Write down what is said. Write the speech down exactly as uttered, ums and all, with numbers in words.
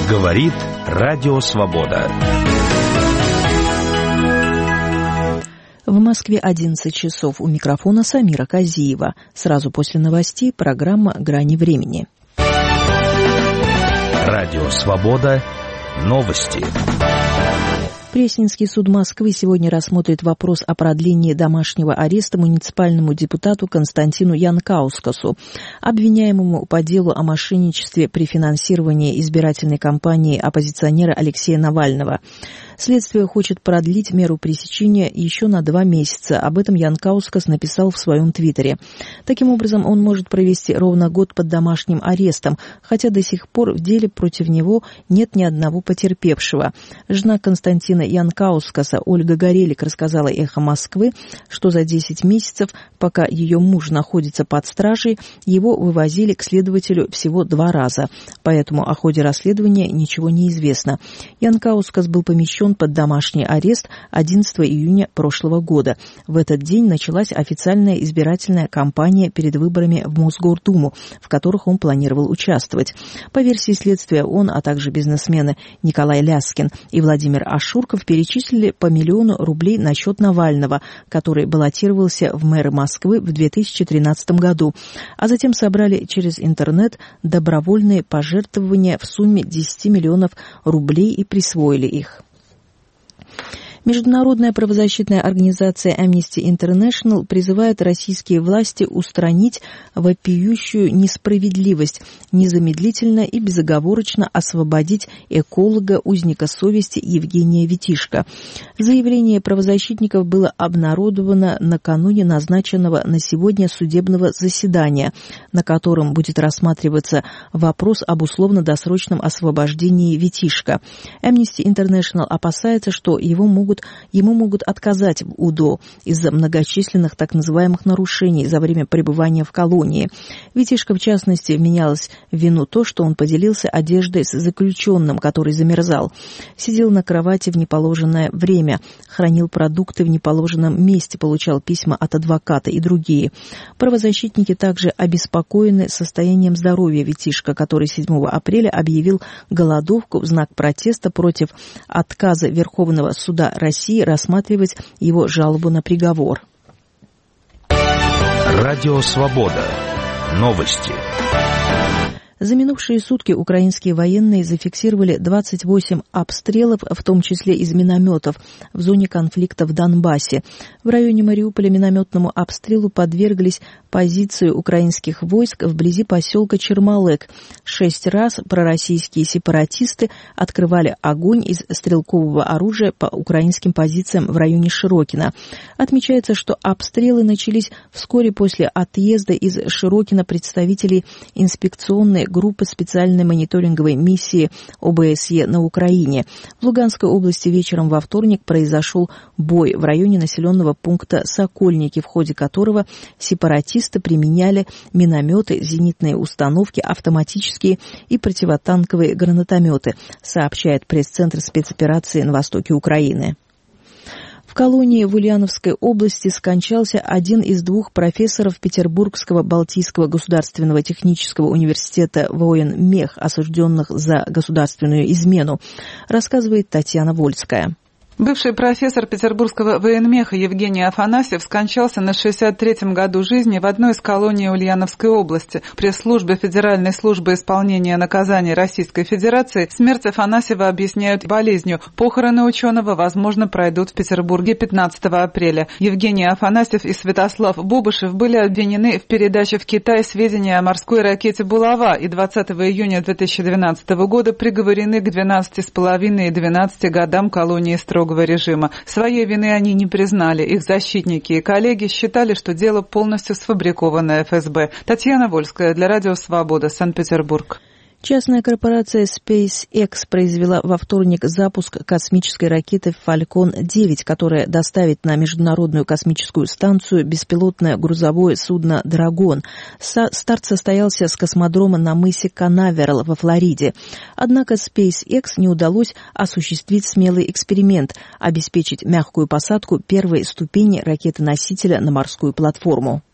Говорит Радио Свобода. В Москве одиннадцать часов. У микрофона Самира Казиева. Сразу после новостей программа «Грани времени». Радио Свобода. Новости. Пресненский суд Москвы сегодня рассмотрит вопрос о продлении домашнего ареста муниципальному депутату Константину Янкаускасу, обвиняемому по делу о мошенничестве при финансировании избирательной кампании оппозиционера Алексея Навального. Следствие хочет продлить меру пресечения еще на два месяца. Об этом Янкаускас написал в своем твиттере. Таким образом, он может провести ровно год под домашним арестом, хотя до сих пор в деле против него нет ни одного потерпевшего. Жена Константина Янкаускаса Ольга Горелик рассказала «Эхо Москвы», что за десять месяцев, пока ее муж находится под стражей, его вывозили к следователю всего два раза. Поэтому о ходе расследования ничего не известно. Янкаускас был помещен под домашний арест одиннадцатого июня прошлого года. В этот день началась официальная избирательная кампания перед выборами в Мосгордуму, в которых он планировал участвовать. По версии следствия, он, а также бизнесмены Николай Ляскин и Владимир Ашурков перечислили по миллиону рублей на счет Навального, который баллотировался в мэры Москвы в две тысячи тринадцатом году, а затем собрали через интернет добровольные пожертвования в сумме десять миллионов рублей и присвоили их. Международная правозащитная организация Amnesty International призывает российские власти устранить вопиющую несправедливость, незамедлительно и безоговорочно освободить эколога, узника совести Евгения Витишко. Заявление правозащитников было обнародовано накануне назначенного на сегодня судебного заседания, на котором будет рассматриваться вопрос об условно-досрочном освобождении Витишко. Amnesty International опасается, что его могут Ему могут отказать в УДО из-за многочисленных так называемых нарушений за время пребывания в колонии. Витишко, в частности, вменялось в вину то, что он поделился одеждой с заключенным, который замерзал, сидел на кровати в неположенное время, хранил продукты в неположенном месте, получал письма от адвоката и другие. Правозащитники также обеспокоены состоянием здоровья Витишко, который седьмого апреля объявил голодовку в знак протеста против отказа Верховного суда России рассматривать его жалобу на приговор. Радио Свобода. Новости. За минувшие сутки украинские военные зафиксировали двадцать восемь обстрелов, в том числе из минометов, в зоне конфликта в Донбассе. В районе Мариуполя минометному обстрелу подверглись позиции украинских войск вблизи поселка Чермалек. Шесть раз пророссийские сепаратисты открывали огонь из стрелкового оружия по украинским позициям в районе Широкино. Отмечается, что обстрелы начались вскоре после отъезда из Широкино представителей инспекционной группы специальной мониторинговой миссии ОБСЕ на Украине. В Луганской области вечером во вторник произошел бой в районе населенного пункта Сокольники, в ходе которого сепаратисты применяли минометы, зенитные установки, автоматические и противотанковые гранатометы, сообщает пресс-центр спецоперации на востоке Украины. В колонии в Ульяновской области скончался один из двух профессоров Петербургского Балтийского государственного технического университета военмех, осужденных за государственную измену, рассказывает Татьяна Вольская. Бывший профессор Петербургского военмеха Евгений Афанасьев скончался на шестьдесят третьем году жизни в одной из колоний Ульяновской области. Пресс-службе Федеральной службы исполнения наказаний Российской Федерации смерть Афанасьева объясняют болезнью. Похороны ученого, возможно, пройдут в Петербурге пятнадцатого апреля. Евгений Афанасьев и Святослав Бубышев были обвинены в передаче в Китай сведения о морской ракете «Булава» и двадцатого июня две тысячи двенадцатого года приговорены к двенадцати с половиной и двенадцати годам колонии строгого режима. Своей вины они не признали. Их защитники и коллеги считали, что дело полностью сфабрикованное эф эс бэ. Татьяна Вольская для Радио Свобода, Санкт-Петербург. Частная корпорация SpaceX произвела во вторник запуск космической ракеты «Фалькон девять», которая доставит на Международную космическую станцию беспилотное грузовое судно «Драгон». Старт состоялся с космодрома на мысе Канаверал во Флориде. Однако SpaceX не удалось осуществить смелый эксперимент – обеспечить мягкую посадку первой ступени ракеты-носителя на морскую платформу.